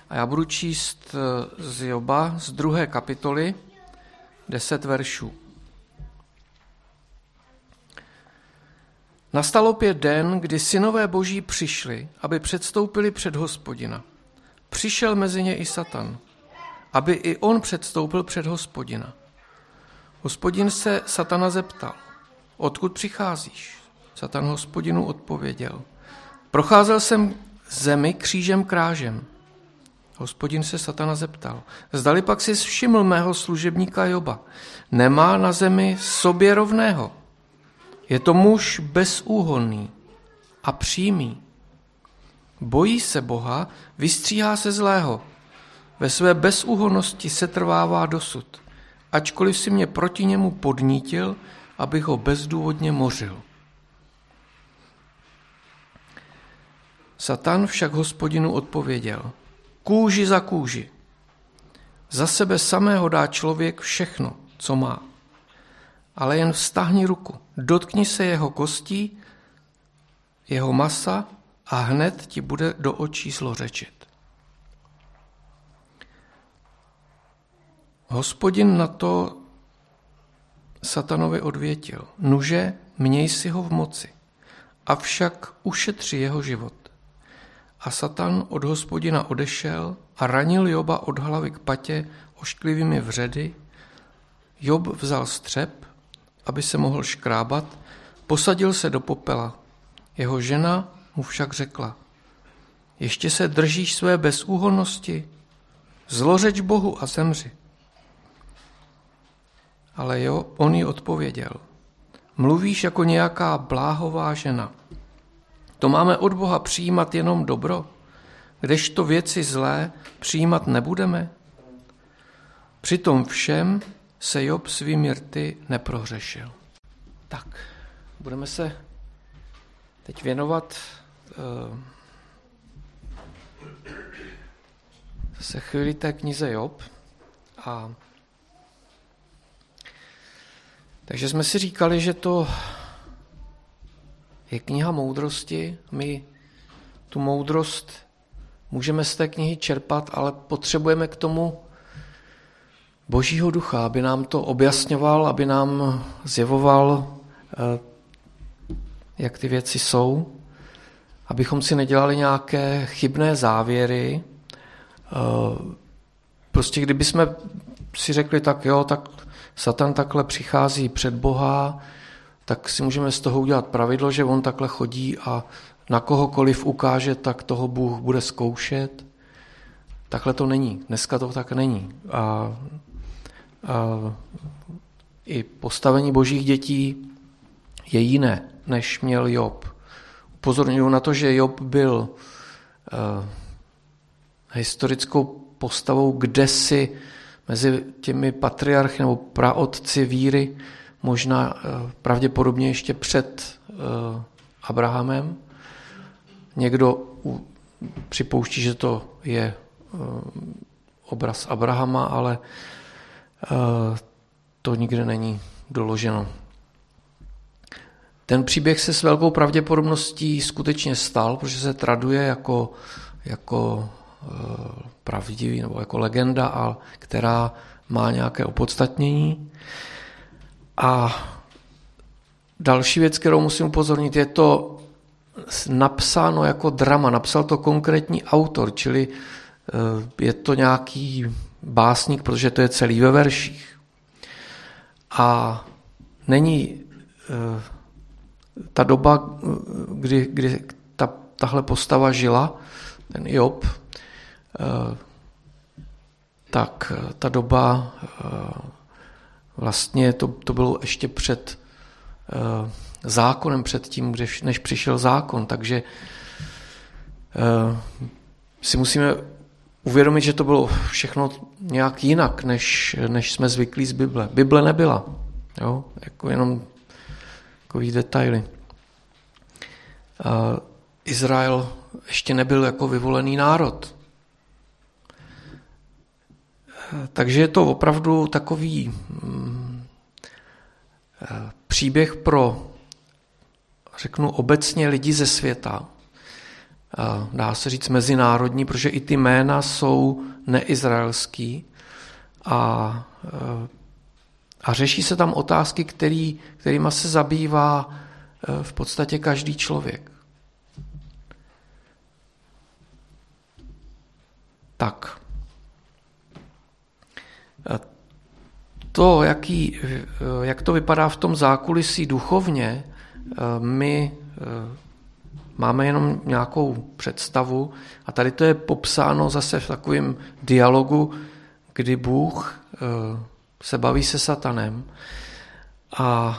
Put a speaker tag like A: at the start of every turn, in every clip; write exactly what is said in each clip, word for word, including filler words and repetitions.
A: A já budu číst z Joba z druhé kapitoly deset veršů. Nastal opět den, kdy synové boží přišli, aby předstoupili před Hospodina. Přišel mezi ně i Satan, aby i on předstoupil před Hospodina. Hospodin se Satana zeptal, odkud přicházíš? Satan Hospodinu odpověděl, procházel jsem zemi křížem krážem. Hospodin se Satana zeptal, zdali pak si všiml mého služebníka Joba, nemá na zemi sobě rovného. Je to muž bezúhonný a přímý. Bojí se Boha, vystříhá se zlého. Ve své bezúhonnosti se trvává dosud, ačkoliv si mě proti němu podnítil, abych ho bezdůvodně mořil. Satan však Hospodinu odpověděl, kůži za kůži. Za sebe samého dá člověk všechno, co má. Ale jen vztahni ruku, dotkni se jeho kostí, jeho masa a hned ti bude do očí zlořečit. Hospodin na to Satanovi odvětil, nuže, měj si ho v moci, avšak ušetři jeho život. A Satan od Hospodina odešel a ranil Joba od hlavy k patě ošklivými vředy. Job vzal střep, aby se mohl škrábat, posadil se do popela. Jeho žena mu však řekla, ještě se držíš své bezúhonnosti, zlořeč Bohu a zemři. Ale jo, on jí odpověděl, mluvíš jako nějaká bláhová žena. To máme od Boha přijímat jenom dobro, kdežto věci zlé přijímat nebudeme. Přitom všem se Job svými rty neprohřešil. Tak, budeme se teď věnovat uh, se chvíli té knize Job. A takže jsme si říkali, že to je kniha moudrosti. My tu moudrost můžeme z té knihy čerpat, ale potřebujeme k tomu Božího ducha, aby nám to objasňoval, aby nám zjevoval, jak ty věci jsou, abychom si nedělali nějaké chybné závěry. Prostě kdyby jsme si řekli, tak jo, tak Satan takhle přichází před Boha, tak si můžeme z toho udělat pravidlo, že on takhle chodí a na kohokoliv ukáže, tak toho Bůh bude zkoušet. Takhle to není. Dneska to tak není. A, a i postavení božích dětí je jiné, než měl Job. Upozorňuji na to, že Job byl uh, historickou postavou kdesi mezi těmi patriarchy nebo praotci víry, možná uh, pravděpodobně ještě před uh, Abrahamem. Někdo u, připouští, že to je uh, obraz Abrahama, ale uh, to nikde není doloženo. Ten příběh se s velkou pravděpodobností skutečně stal, protože se traduje jako, jako uh, pravdivý nebo jako legenda, a která má nějaké opodstatnění. A další věc, kterou musím upozornit, je to napsáno jako drama. Napsal to konkrétní autor, čili uh, je to nějaký básník, protože to je celý ve verších. A není uh, ta doba, kdy, kdy ta, tahle postava žila, ten Job, tak ta doba vlastně to, to bylo ještě před zákonem, před tím, než přišel zákon, takže si musíme uvědomit, že to bylo všechno nějak jinak, než, než jsme zvyklí z Bible. Bible nebyla, jo? Jako jenom takový detaily. Uh, Izrael ještě nebyl jako vyvolený národ. Uh, takže je to opravdu takový um, uh, příběh pro, řeknu obecně, lidi ze světa. dá se říct mezinárodní, protože i ty jména jsou neizraelský a, a řeší se tam otázky, který, kterýma se zabývá v podstatě každý člověk. Tak. To, jaký, jak to vypadá v tom zákulisí duchovně, my máme jenom nějakou představu a tady to je popsáno zase v takovém dialogu, kdy Bůh se baví se Satanem a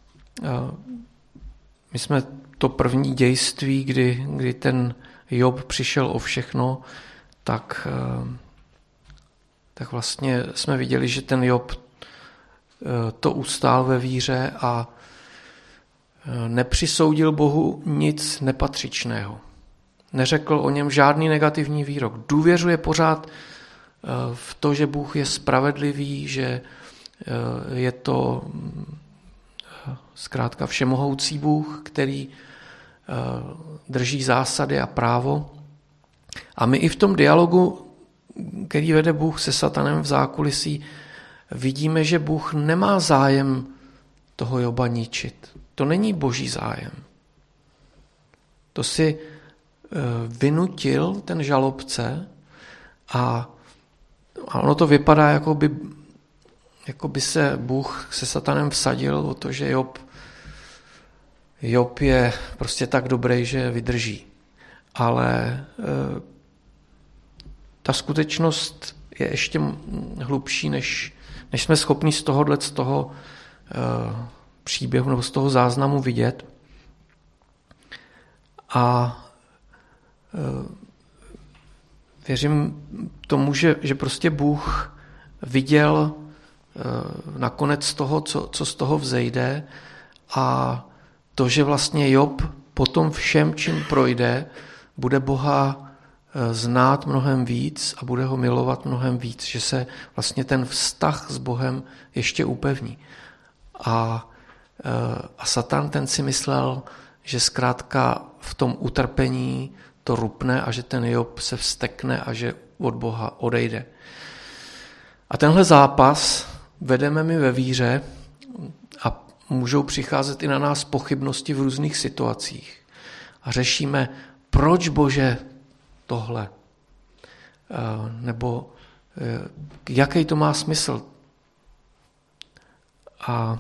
A: my jsme to první dějství, kdy, kdy ten Job přišel o všechno, tak, tak vlastně jsme viděli, že ten Job to ustál ve víře a nepřisoudil Bohu nic nepatřičného. Neřekl o něm žádný negativní výrok. Důvěřuje pořád v to, že Bůh je spravedlivý, že je to zkrátka všemohoucí Bůh, který drží zásady a právo. A my i v tom dialogu, který vede Bůh se Satanem v zákulisí, vidíme, že Bůh nemá zájem toho Joba ničit. To není boží zájem. To si vynutil ten žalobce a ono to vypadá, jako by, jako by se Bůh se Satanem vsadil o to, že Job, Job je prostě tak dobrý, že vydrží. Ale ta skutečnost je ještě hlubší, než, než jsme schopni z tohohle, z toho příběhu nebo z toho záznamu vidět. A věřím tomu, že, že prostě Bůh viděl nakonec toho, co, co z toho vzejde a to, že vlastně Job po tom všem, čím projde, bude Boha znát mnohem víc a bude ho milovat mnohem víc, že se vlastně ten vztah s Bohem ještě upevní. A, a Satan ten si myslel, že zkrátka v tom utrpení to rupne a že ten Job se vztekne a že od Boha odejde. A tenhle zápas vedeme my ve víře a můžou přicházet i na nás pochybnosti v různých situacích. A řešíme, proč Bože tohle? Nebo jaký to má smysl? A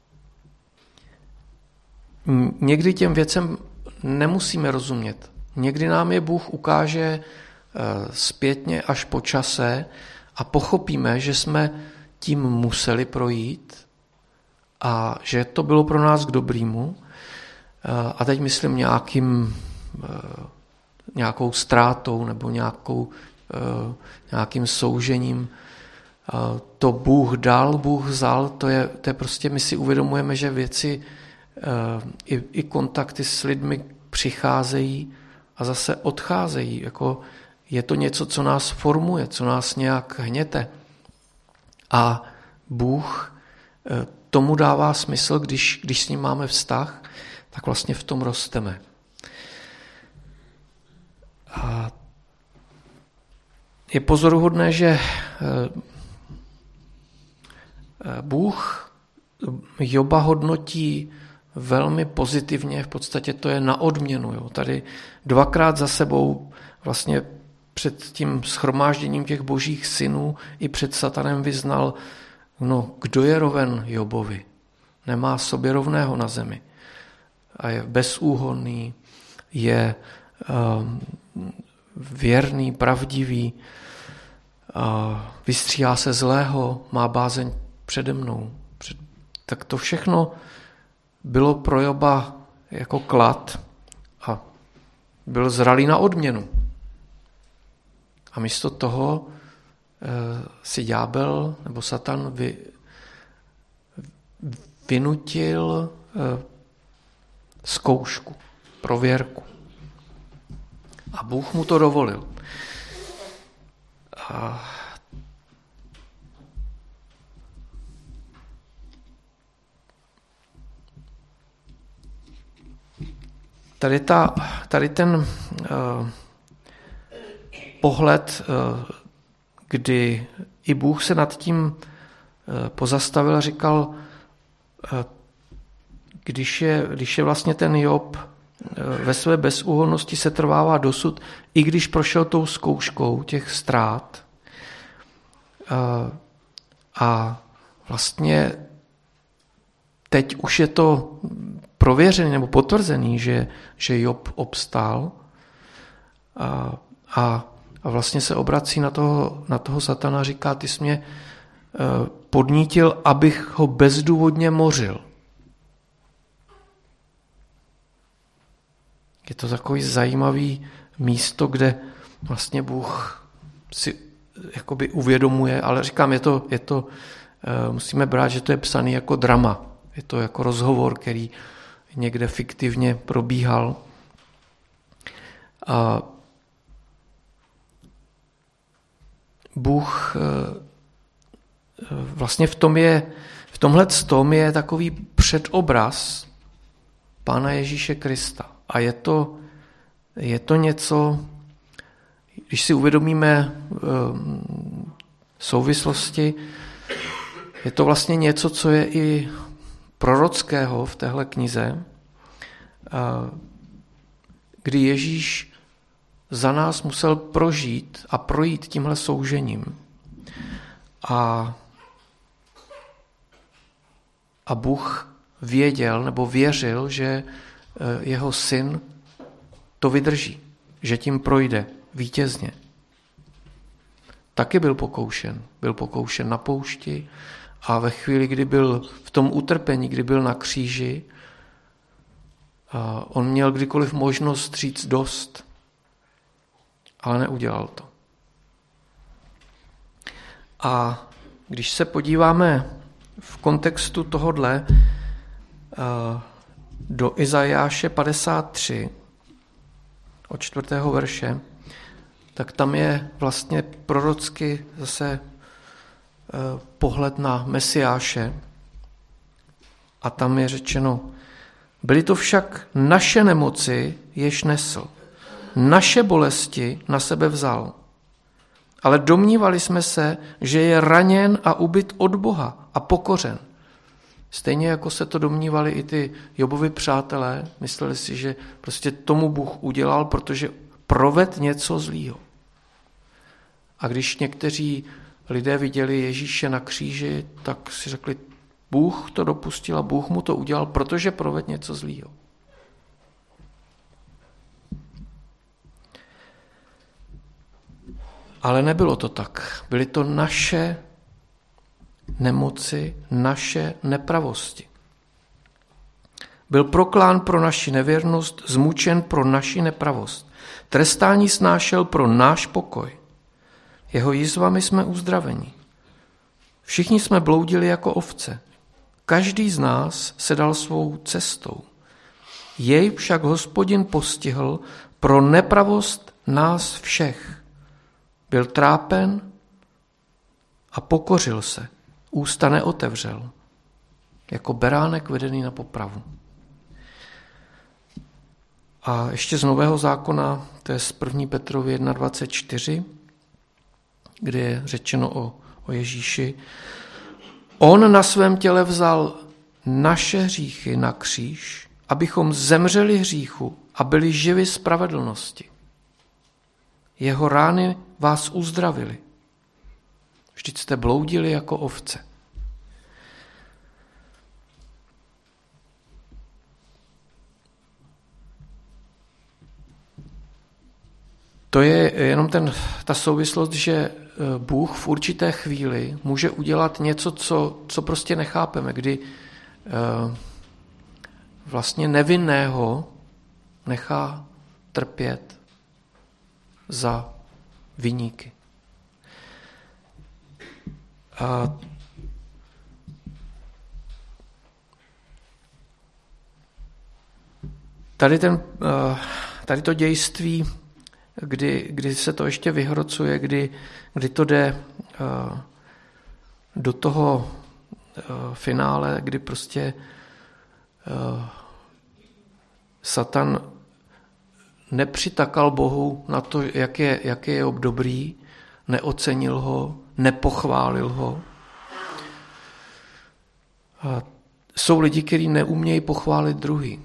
A: někdy těm věcem nemusíme rozumět. Někdy nám je Bůh ukáže zpětně až po čase a pochopíme, že jsme tím museli projít a že to bylo pro nás k dobrému. A teď myslím nějakým, nějakou ztrátou nebo nějakou, nějakým soužením. To Bůh dal, Bůh vzal, to je, to je prostě, my si uvědomujeme, že věci i, i kontakty s lidmi přicházejí a zase odcházejí. Jako je to něco, co nás formuje, co nás nějak hněte. A Bůh tomu dává smysl, když, když s ním máme vztah, tak vlastně v tom rosteme. A je pozoruhodné, že Bůh Joba hodnotí velmi pozitivně, v podstatě to je na odměnu. Jo. Tady dvakrát za sebou vlastně před tím shromážděním těch božích synů i před Satanem vyznal, no, kdo je roven Jobovi? Nemá sobě rovného na zemi. A je bezúhonný, je um, věrný, pravdivý, uh, vystříhá se zlého, má bázeň přede mnou. Před, tak to všechno bylo pro Joba jako klad a byl zralý na odměnu. A místo toho e, si ďábel nebo Satan vy, vynutil e, zkoušku, prověrku. A Bůh mu to dovolil. A tady, ta, tady ten uh, pohled, uh, kdy i Bůh se nad tím uh, pozastavil a říkal, uh, když je, když je vlastně ten Job ve své bezúhonnosti se trvává dosud, i když prošel tou zkouškou těch ztrát. A vlastně teď už je to prověřený nebo potvrzený, že, že Job obstál a, a, a vlastně se obrací na toho, na toho satana a říká, ty jsi mě podnítil, abych ho bezdůvodně mořil. Je to takový zajímavý místo, kde vlastně Bůh si jakoby uvědomuje, ale říkám, je to, je to, musíme brát, že to je psaný jako drama. Je to jako rozhovor, který někde fiktivně probíhal. A Bůh vlastně v tom je, v tomhle tom je takový předobraz Pána Ježíše Krista. A je to, je to něco, když si uvědomíme souvislosti, je to vlastně něco, co je i prorockého v téhle knize, kdy Ježíš za nás musel prožít a projít tímhle soužením. A, a Bůh věděl nebo věřil, že jeho syn to vydrží, že tím projde vítězně. Taky byl pokoušen. Byl pokoušen na poušti a ve chvíli, kdy byl v tom utrpení, kdy byl na kříži, on měl kdykoliv možnost říct dost, ale neudělal to. A když se podíváme v kontextu tohodle do Izajáše padesát tři, od čtvrtého verše, tak tam je vlastně prorocky zase pohled na Mesiáše a tam je řečeno, byly to však naše nemoci, jež nesl, naše bolesti na sebe vzal, ale domnívali jsme se, že je raněn a ubyt od Boha a pokořen. Stejně jako se to domnívali i ty Jobovi přátelé, mysleli si, že prostě tomu Bůh udělal, protože proved něco zlýho. A když někteří lidé viděli Ježíše na kříži, tak si řekli, Bůh to dopustil a Bůh mu to udělal, protože proved něco zlýho. Ale nebylo to tak. Byly to naše nemoci, naše nepravosti. Byl proklán pro naši nevěrnost, zmučen pro naši nepravost. Trestání snášel pro náš pokoj. Jeho jizvami jsme uzdraveni. Všichni jsme bloudili jako ovce. Každý z nás se dal svou cestou. Jej však Hospodin postihl pro nepravost nás všech. Byl trápen a pokořil se. Ústa neotevřel, jako beránek vedený na popravu. A ještě z Nového zákona, to je z první Petrovi jedna dvacet čtyři, kde je řečeno o, o Ježíši. On na svém těle vzal naše hříchy na kříž, abychom zemřeli hříchu a byli živi spravedlnosti. Jeho rány vás uzdravily. Vždyť jste bloudili jako ovce. To je jenom ten, ta souvislost, že Bůh v určité chvíli může udělat něco, co, co prostě nechápeme, kdy uh, vlastně nevinného nechá trpět za viníky. A tady, ten, tady to dějství, kdy, kdy se to ještě vyhrocuje, kdy, kdy to jde do toho finále, kdy prostě Satan nepřitakal Bohu na to, jak je, jak je Job dobrý, neocenil ho, nepochválil ho. A jsou lidi, kteří neumějí pochválit druhý.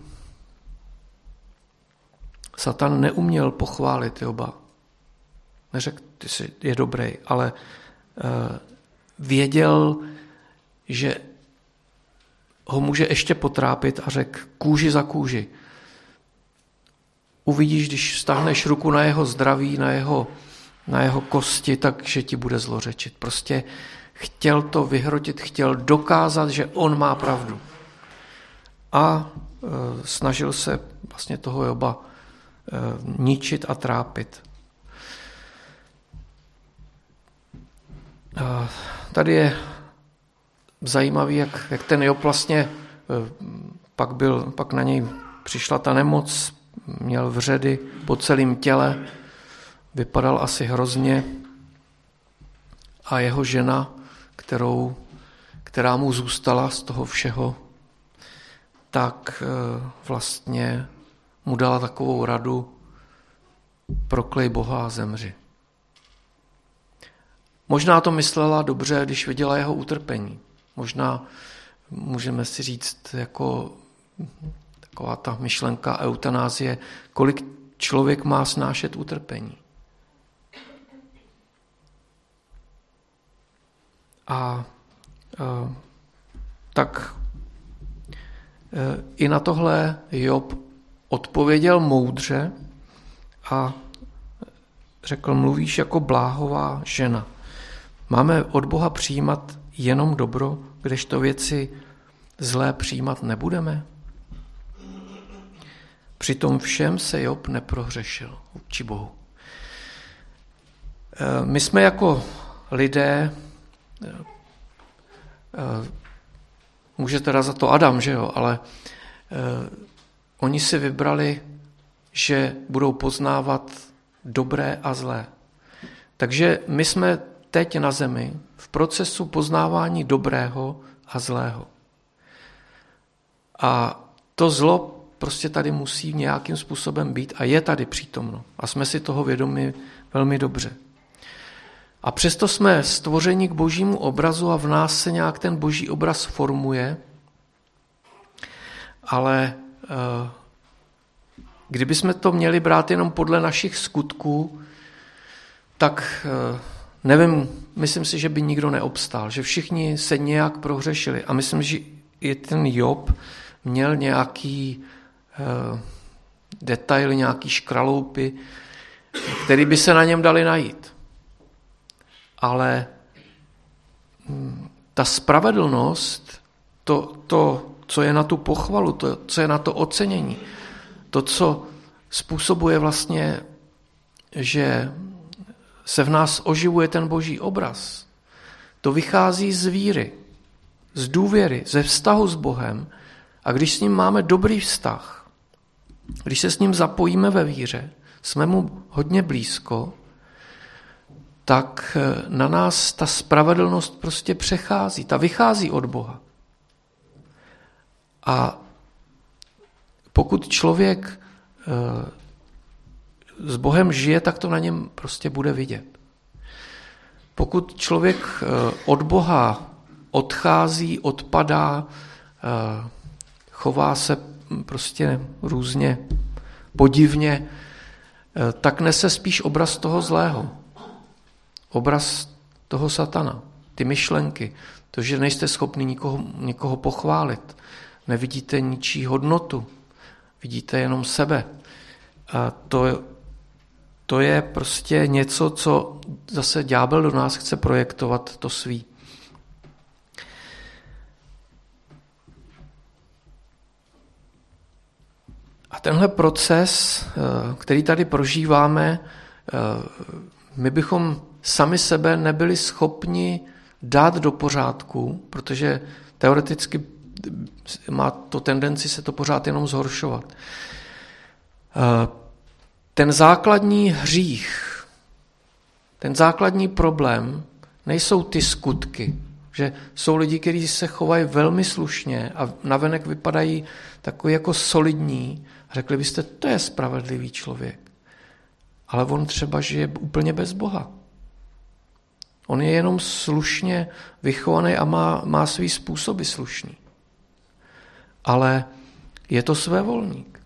A: Satan neuměl pochválit Joba. Neřekl, ty jsi je dobrý, ale uh, věděl, že ho může ještě potrápit a řekl kůži za kůži. Uvidíš, když stáhneš ruku na jeho zdraví, na jeho, na jeho kosti, takže ti bude zlořečit. Prostě chtěl to vyhrotit, chtěl dokázat, že on má pravdu. A e, snažil se vlastně toho Joba e, ničit a trápit. A tady je zajímavý, jak, jak ten Job vlastně e, pak, byl, pak na něj přišla ta nemoc, měl vředy po celém těle, vypadal asi hrozně a jeho žena, kterou, která mu zůstala z toho všeho, tak vlastně mu dala takovou radu: proklej Boha a zemři. Možná to myslela dobře, když viděla jeho utrpení. Možná můžeme si říct, jako taková ta myšlenka eutanázie, kolik člověk má snášet utrpení. A, a tak e, i na tohle Job odpověděl moudře a řekl: mluvíš jako bláhová žena. Máme od Boha přijímat jenom dobro, kdežto věci zlé přijímat nebudeme? Přitom všem se Job neprohřešil vůči Bohu. My jsme jako lidé, může teda za to Adam, že jo, ale oni si vybrali, že budou poznávat dobré a zlé. Takže my jsme teď na zemi v procesu poznávání dobrého a zlého. A to zlo prostě tady musí nějakým způsobem být a je tady přítomno. A jsme si toho vědomi velmi dobře. A přesto jsme stvořeni k božímu obrazu a v nás se nějak ten boží obraz formuje, ale kdyby jsme to měli brát jenom podle našich skutků, tak nevím, myslím si, že by nikdo neobstál, že všichni se nějak prohřešili. A myslím, že i ten Job měl nějaký uh, detaily, nějaký škraloupy, který by se na něm dali najít. Ale um, ta spravedlnost, to, to, co je na tu pochvalu, to, co je na to ocenění, to, co způsobuje vlastně, že se v nás oživuje ten boží obraz, to vychází z víry, z důvěry, ze vztahu s Bohem. A když s ním máme dobrý vztah, když se s ním zapojíme ve víře, jsme mu hodně blízko, tak na nás ta spravedlnost prostě přechází, ta vychází od Boha. A pokud člověk s Bohem žije, tak to na něm prostě bude vidět. Pokud člověk od Boha odchází, odpadá, chová se prostě různě podivně, tak nese spíš obraz toho zlého. Obraz toho satana. Ty myšlenky. To, že nejste schopni nikoho, někoho pochválit. Nevidíte ničí hodnotu. Vidíte jenom sebe. A to, to je prostě něco, co zase ďábel do nás chce projektovat to svý. A tenhle proces, který tady prožíváme, my bychom sami sebe nebyli schopni dát do pořádku, protože teoreticky má to tendenci se to pořád jenom zhoršovat. Ten základní hřích, ten základní problém nejsou ty skutky, že jsou lidi, kteří se chovají velmi slušně a navenek vypadají takový jako solidní. Řekli byste, to je spravedlivý člověk. ale on třeba žije úplně bez Boha. On je jenom slušně vychovaný a má, má svý způsoby slušný. Ale je to svévolník.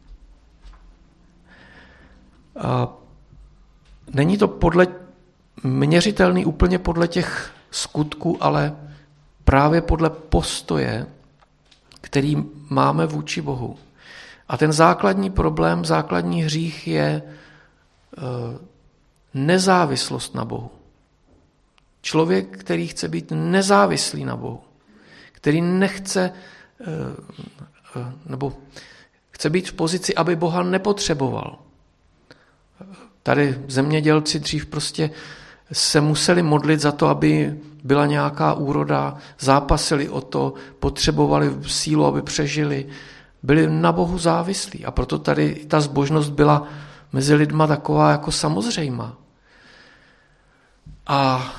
A: A není to podle, měřitelný úplně podle těch skutků, ale právě podle postoje, který máme vůči Bohu. A ten základní problém, základní hřích je nezávislost na Bohu. Člověk, který chce být nezávislý na Bohu, který nechce, nebo chce být v pozici, aby Boha nepotřeboval. Tady zemědělci dřív prostě se museli modlit za to, aby byla nějaká úroda, zápasili o to, potřebovali sílu, aby přežili, byli na Bohu závislí. A proto tady ta zbožnost byla mezi lidma taková jako samozřejmá. A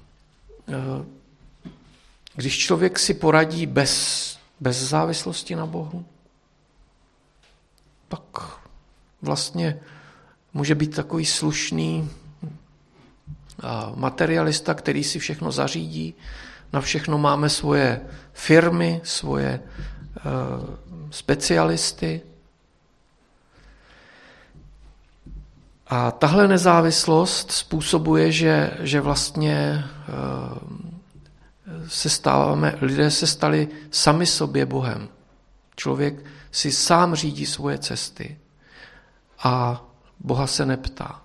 A: když člověk si poradí bez, bez závislosti na Bohu, pak vlastně může být takový slušný materialista, který si všechno zařídí. Na všechno máme svoje firmy, svoje specialisty. A tahle nezávislost způsobuje, že, že vlastně se stáváme, lidé se stali sami sobě Bohem. Člověk si sám řídí svoje cesty a Boha se neptá.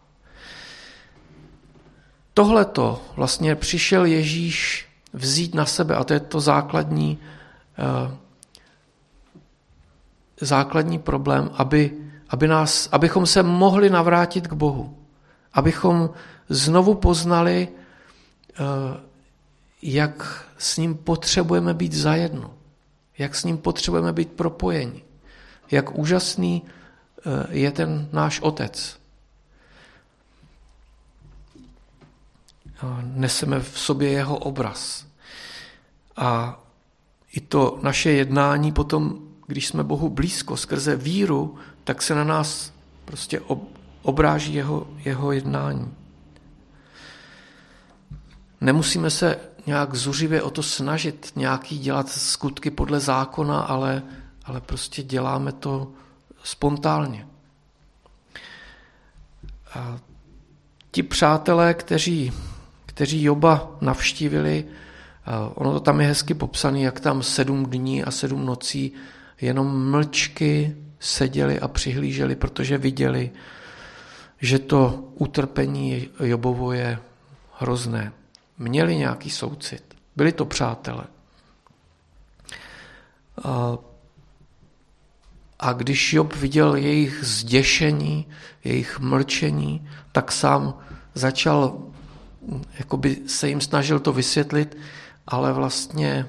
A: Tohleto vlastně přišel Ježíš vzít na sebe a to je to základní, základní problém, aby Aby nás, abychom se mohli navrátit k Bohu. Abychom znovu poznali, jak s ním potřebujeme být zajedno. Jak s ním potřebujeme být propojeni. Jak úžasný je ten náš Otec. Neseme v sobě jeho obraz. A i to naše jednání potom, když jsme Bohu blízko skrze víru, tak se na nás prostě obráží jeho, jeho jednání. Nemusíme se nějak zuřivě o to snažit, nějaký dělat skutky podle zákona, ale, ale prostě děláme to spontánně. A ti přátelé, kteří, kteří Joba navštívili, ono to tam je hezky popsané, jak tam sedm dní a sedm nocí jenom mlčky seděli a přihlíželi, protože viděli, že to utrpení Jobovo je hrozné. Měli nějaký soucit. Byli to přátelé. A, a když Job viděl jejich zděšení, jejich mlčení, tak sám začal, jakoby se jim snažil to vysvětlit, ale vlastně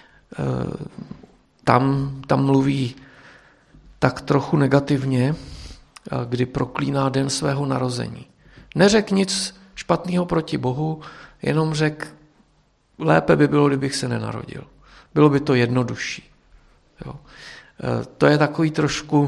A: tam, tam mluví tak trochu negativně, kdy proklíná den svého narození. Neřek nic špatného proti Bohu, jenom řek, lépe by bylo, kdybych se nenarodil. Bylo by to jednodušší. Jo. To je takový trošku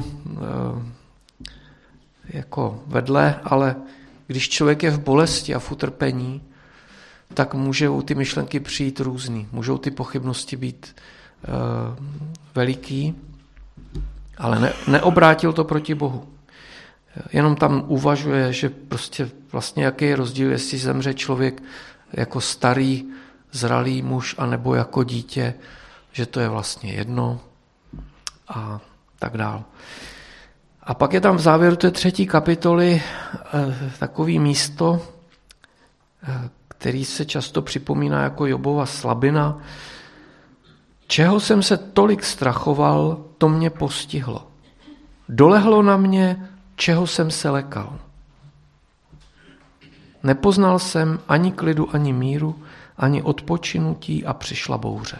A: jako vedle, ale když člověk je v bolesti a v utrpení, tak můžou ty myšlenky přijít různý. Můžou ty pochybnosti být veliký, ale ne, neobrátil to proti Bohu. Jenom tam uvažuje, že prostě vlastně jaký je rozdíl, jestli zemře člověk jako starý, zralý muž, anebo jako dítě, že to je vlastně jedno a tak dál. A pak je tam v závěru té třetí kapitoly takový místo, který se často připomíná jako Jobova slabina. Čeho jsem se tolik strachoval, to mě postihlo. Dolehlo na mě, čeho jsem se lekal. Nepoznal jsem ani klidu, ani míru, ani odpočinutí a přišla bouře.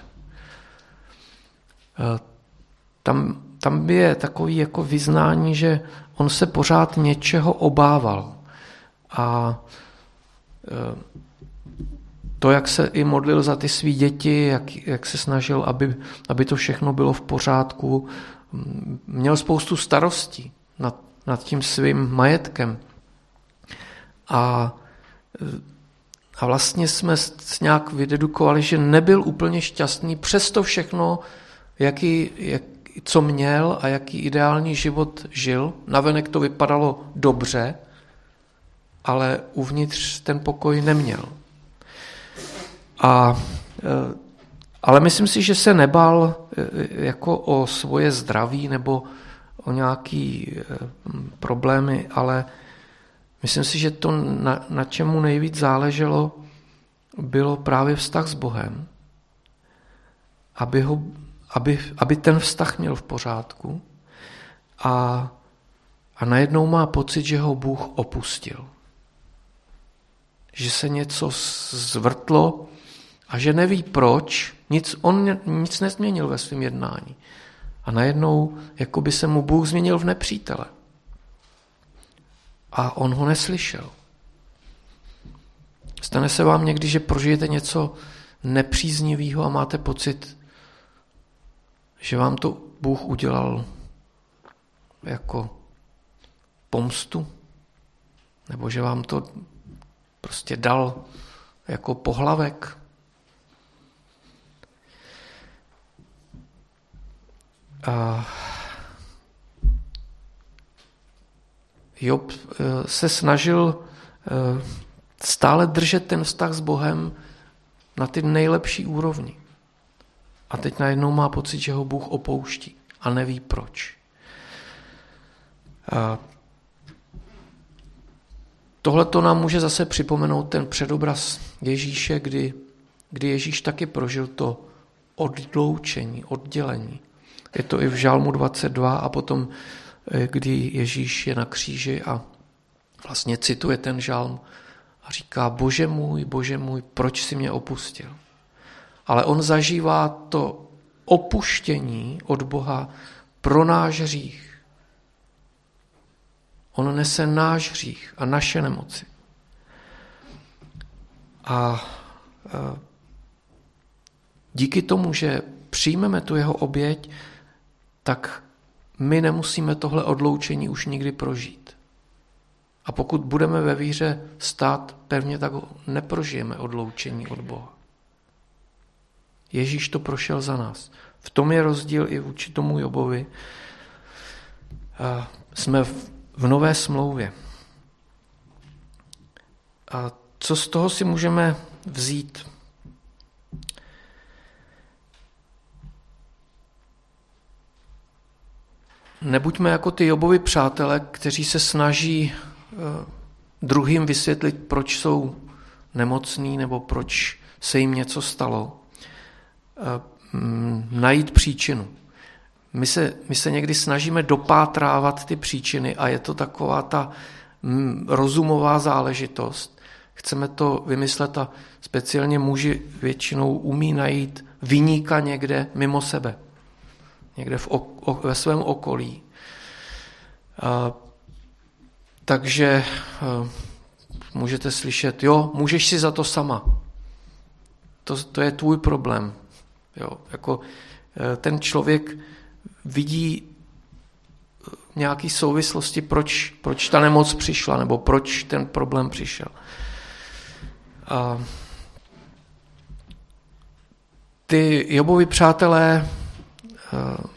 A: Tam, tam je takový jako vyznání, že on se pořád něčeho obával. A to, jak se i modlil za ty svý děti, jak, jak se snažil, aby, aby to všechno bylo v pořádku, měl spoustu starostí nad, nad tím svým majetkem. A, a vlastně jsme nějak vydedukovali, že nebyl úplně šťastný, přesto všechno, jaký, jak, co měl a jaký ideální život žil. Navenek to vypadalo dobře, ale uvnitř ten pokoj neměl. A, ale myslím si, že se nebál jako o svoje zdraví nebo o nějaký problémy, ale myslím si, že to, na, na čemu nejvíc záleželo, bylo právě vztah s Bohem. Aby, ho, aby, aby ten vztah měl v pořádku a, a najednou má pocit, že ho Bůh opustil. Že se něco zvrtlo a že neví proč, nic, on nic nezměnil ve svém jednání. A najednou jako by se mu Bůh změnil v nepřítele. A on ho neslyšel. Stane se vám někdy, že prožijete něco nepříznivého a máte pocit, že vám to Bůh udělal jako pomstu? Nebo že vám to prostě dal jako pohlavek? A Job se snažil stále držet ten vztah s Bohem na ty nejlepší úrovni. A teď najednou má pocit, že ho Bůh opouští a neví proč. A tohle to nám může zase připomenout ten předobraz Ježíše, kdy, kdy Ježíš taky prožil to odloučení, oddělení. Je to i v Žalmu dvacet dva a potom, kdy Ježíš je na kříži a vlastně cituje ten žalm a říká: Bože můj, Bože můj, proč jsi mě opustil? Ale on zažívá to opuštění od Boha pro náš hřích. On nese náš hřích a naše nemoci. A díky tomu, že přijmeme tu jeho oběť, tak my nemusíme tohle odloučení už nikdy prožít. A pokud budeme ve víře stát pevně, tak neprožijeme odloučení od Boha. Ježíš to prošel za nás. V tom je rozdíl i vůči tomu Jobovi. A jsme v, v nové smlouvě. A co z toho si můžeme vzít? Nebuďme jako ty Jobovi přátelé, kteří se snaží druhým vysvětlit, proč jsou nemocní nebo proč se jim něco stalo. Najít příčinu. My se, my se někdy snažíme dopátrávat ty příčiny a je to taková ta rozumová záležitost. Chceme to vymyslet a speciálně muži většinou umí najít viníka někde mimo sebe. Někde v ok, ve svém okolí. A, takže a, můžete slyšet: jo, můžeš si za to sama. To, to je tvůj problém. Jo, jako ten člověk vidí nějaké souvislosti, proč, proč ta nemoc přišla, nebo proč ten problém přišel. A ty Jobovi přátelé, uh,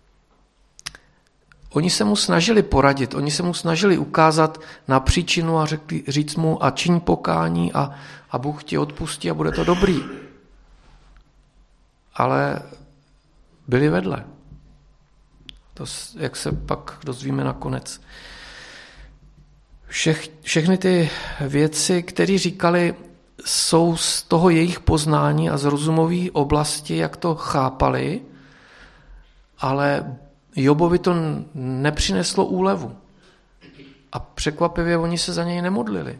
A: oni se mu snažili poradit, oni se mu snažili ukázat na příčinu a řekli, říct mu: a čiň pokání a, a Bůh ti odpustí a bude to dobrý. Ale byli vedle. To, jak se pak dozvíme nakonec. Všech, všechny ty věci, které říkali, jsou z toho jejich poznání a z rozumové oblasti, jak to chápali, ale Jobovi to nepřineslo úlevu. A překvapivě oni se za něj nemodlili.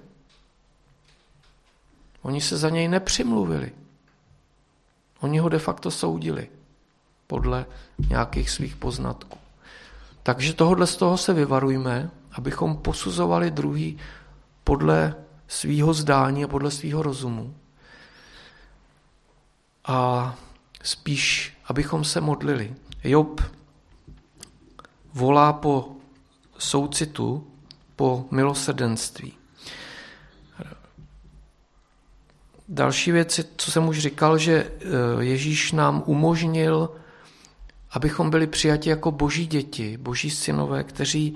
A: Oni se za něj nepřimluvili. Oni ho de facto soudili podle nějakých svých poznatků. Takže tohodle z toho se vyvarujme, abychom posuzovali druhý podle svýho zdání a podle svýho rozumu. A spíš, abychom se modlili. Job volá po soucitu, po milosrdenství. další věc, co jsem už říkal, že Ježíš nám umožnil, abychom byli přijati jako boží děti, boží synové, kteří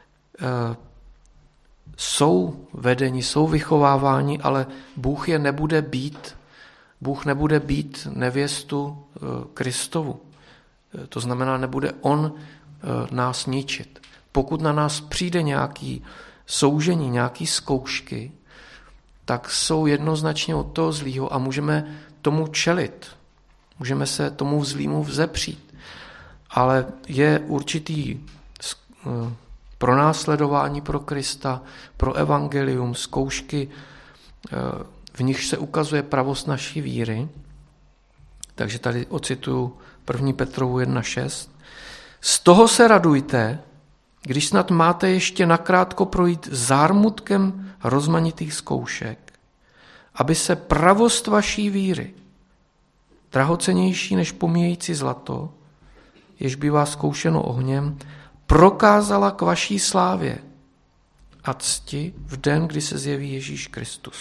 A: jsou vedeni, jsou vychováváni, ale Bůh je nebude být, Bůh nebude být nevěstu Kristovu. To znamená, nebude on nás ničit. Pokud na nás přijde nějaký soužení, nějaký zkoušky, tak jsou jednoznačně od toho zlýho a můžeme tomu čelit. Můžeme se tomu zlýmu vzepřít. Ale je určitý pronásledování pro Krista, pro evangelium, zkoušky, v nich se ukazuje pravost naší víry. Takže tady ocituju první Petrovu jedna šest. Z toho se radujte, když snad máte ještě nakrátko projít zármutkem rozmanitých zkoušek, aby se pravost vaší víry, drahocennější než pomíjející zlato, jež bývá zkoušeno ohněm, prokázala k vaší slávě a cti v den, kdy se zjeví Ježíš Kristus.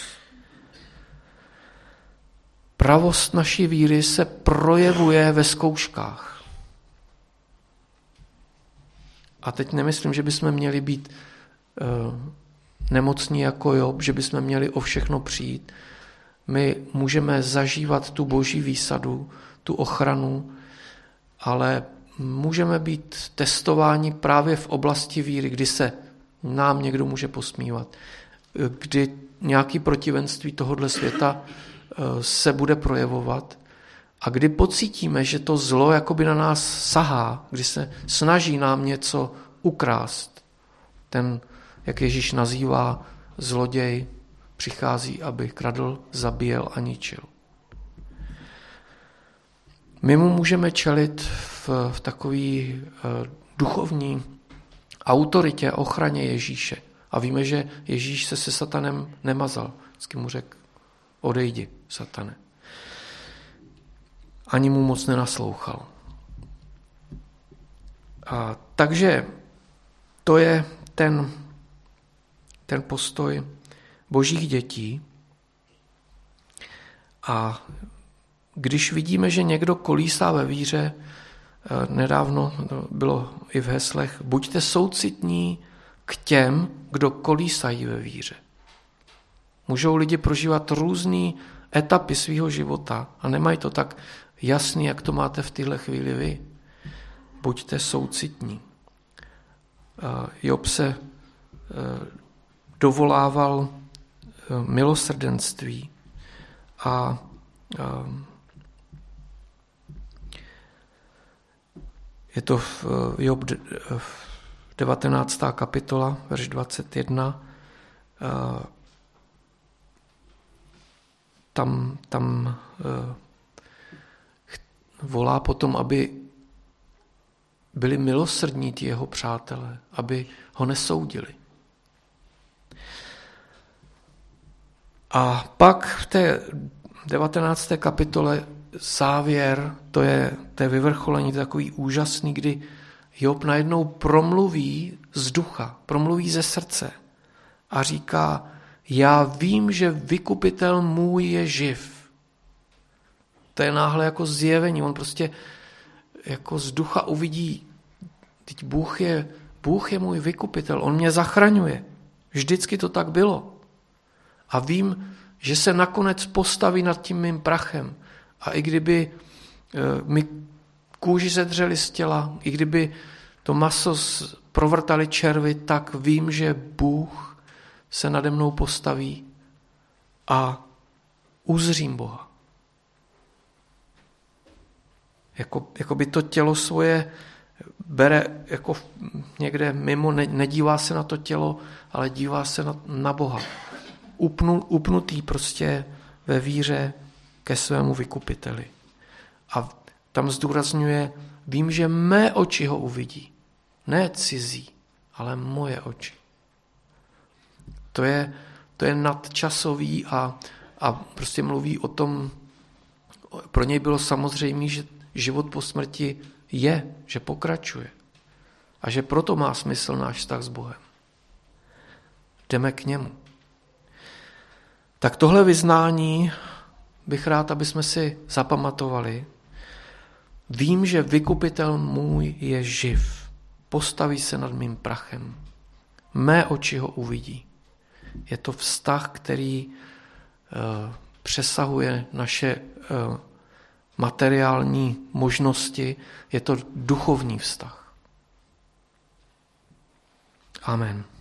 A: Pravost naší víry se projevuje ve zkouškách. A teď nemyslím, že bychom měli být uh, nemocní jako Job, že bychom měli o všechno přijít. My můžeme zažívat tu boží výsadu, tu ochranu, ale můžeme být testováni právě v oblasti víry, kdy se nám někdo může posmívat, kdy nějaké protivenství tohohle světa se bude projevovat a kdy pocítíme, že to zlo jakoby na nás sahá, kdy se snaží nám něco ukrást. Ten, jak Ježíš nazývá, zloděj přichází, aby kradl, zabíjel a ničil. My mu můžeme čelit v, v takové uh, duchovní autoritě, ochraně Ježíše. A víme, že Ježíš se se satanem nemazal. Vždycky mu řekl, odejdi, satane. Ani mu moc nenaslouchal. A takže to je ten, ten postoj božích dětí. A když vidíme, že někdo kolísá ve víře, nedávno bylo i v heslech, buďte soucitní k těm, kdo kolísají ve víře. Můžou lidi prožívat různé etapy svého života a nemají to tak jasný, jak to máte v téhle chvíli vy. Buďte soucitní. Job se dovolával milosrdenství a je to v Job devatenáctá kapitola, verš dvacet jedna. Tam, tam volá potom, aby byli milosrdní ti jeho přátelé, aby ho nesoudili. A pak v té devatenácté kapitole závěr, to je, to je vyvrcholení, to je takový úžasný, kdy Job najednou promluví z ducha, promluví ze srdce a říká, já vím, že vykupitel můj je živ. To je náhle jako zjevení, on prostě jako z ducha uvidí, teď Bůh je, Bůh je můj vykupitel, on mě zachraňuje. Vždycky to tak bylo. A vím, že se nakonec postaví nad tím mým prachem. A i kdyby mi kůži sedřeli z těla, i kdyby to maso provrtali červy, tak vím, že Bůh se nade mnou postaví a uzřím Boha. Jako, jako by to tělo svoje bere jako někde mimo, ne, nedívá se na to tělo, ale dívá se na, na Boha. Upnu, upnutý prostě ve víře ke svému vykupiteli. A tam zdůrazňuje, vím, že mé oči ho uvidí. Ne cizí, ale moje oči. To je, to je nadčasový a, a prostě mluví o tom, pro něj bylo samozřejmé, že život po smrti je, že pokračuje. A že proto má smysl náš vztah s Bohem. Jdeme k němu. Tak tohle vyznání bych rád, aby jsme si zapamatovali. Vím, že vykupitel můj je živ. Postaví se nad mým prachem. Mé oči ho uvidí. Je to vztah, který uh, přesahuje naše uh, materiální možnosti. Je to duchovní vztah. Amen.